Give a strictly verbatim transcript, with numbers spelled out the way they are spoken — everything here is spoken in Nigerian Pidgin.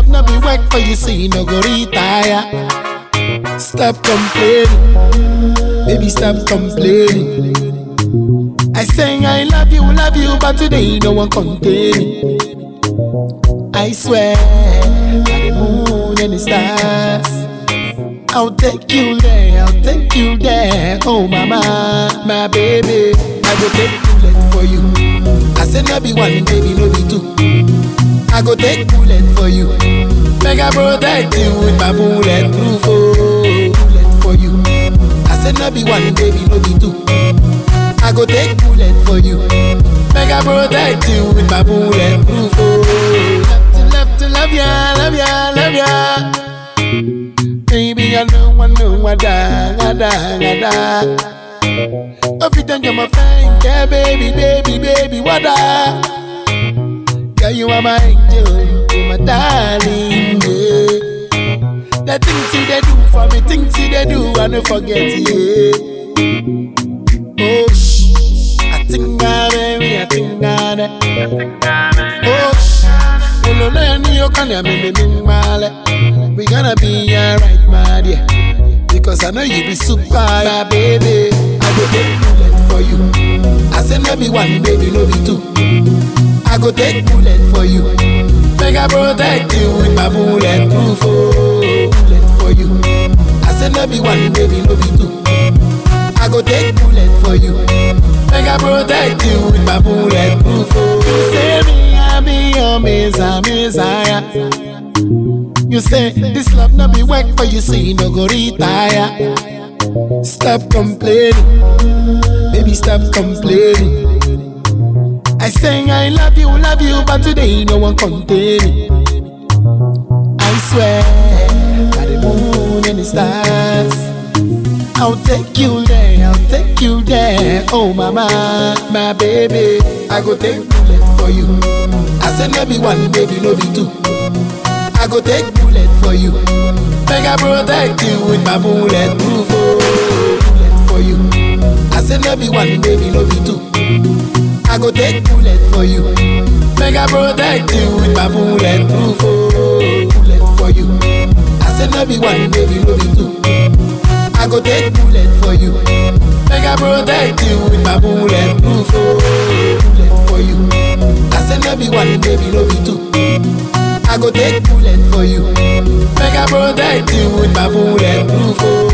love no be work for you, so you no go retire. Stop complaining, baby, stop complaining. I say I love you, love you, but today no one contain me. I swear, by the moon and the stars, I'll take you there, I'll take you there. Oh mama, my baby, I go take bullet for you. I said no be one, baby, no be two. I go take bullet for you. Make I protect you with my bulletproof. Oh, bullet for you. I said no be one, baby, no be two. I go take bullet for you. Make I protect you with my bulletproof. Oh, love to love to love ya, love ya, love ya. Baby, I know, I know, I die, I die, I die. Every time you're my friend, yeah, baby, baby, baby, what I? Yeah, you are my angel, you're my darling, yeah. The things you they do for me, things you they do, I don't forget, yeah. Oh, shh, I think I'm baby, I think I'm it. Oh, shh, you know, you can't make me mad. We gonna be alright, my dear, because I know you be super, my baby. I go take bullet for you. I said no be one, baby, no be two. I go take bullet for you. Make I protect you with my bulletproof. Oh, bullet for you. I said no be one, baby, no be two. I go take bullet for you. Make I protect you with my bulletproof. Oh, you say me, I be your messiah, messiah. You say this love no be work for you, so you no go retire. Stop complaining, baby, stop complaining. I say I love you, love you, but today no one contain me. I swear, by the moon and the stars, I'll take you there, I'll take you there. Oh mama, my baby, I go take bullet for you. I said no be one, baby, no be two. I go take bullet for you. Make I protect you with my bulletproof. Oh, bullet for you. I said no be one, baby, no be two. I go take bullet for you. Make I protect you with my bulletproof. Oh, bullet for you. I said no be one, baby, no be two. I go take bullet for you. Make I protect you with my bulletproof. Oh, bullet for you. I said no be one, baby, no be two. I go take bullet for you. Make I protect you with my bulletproof. Oh,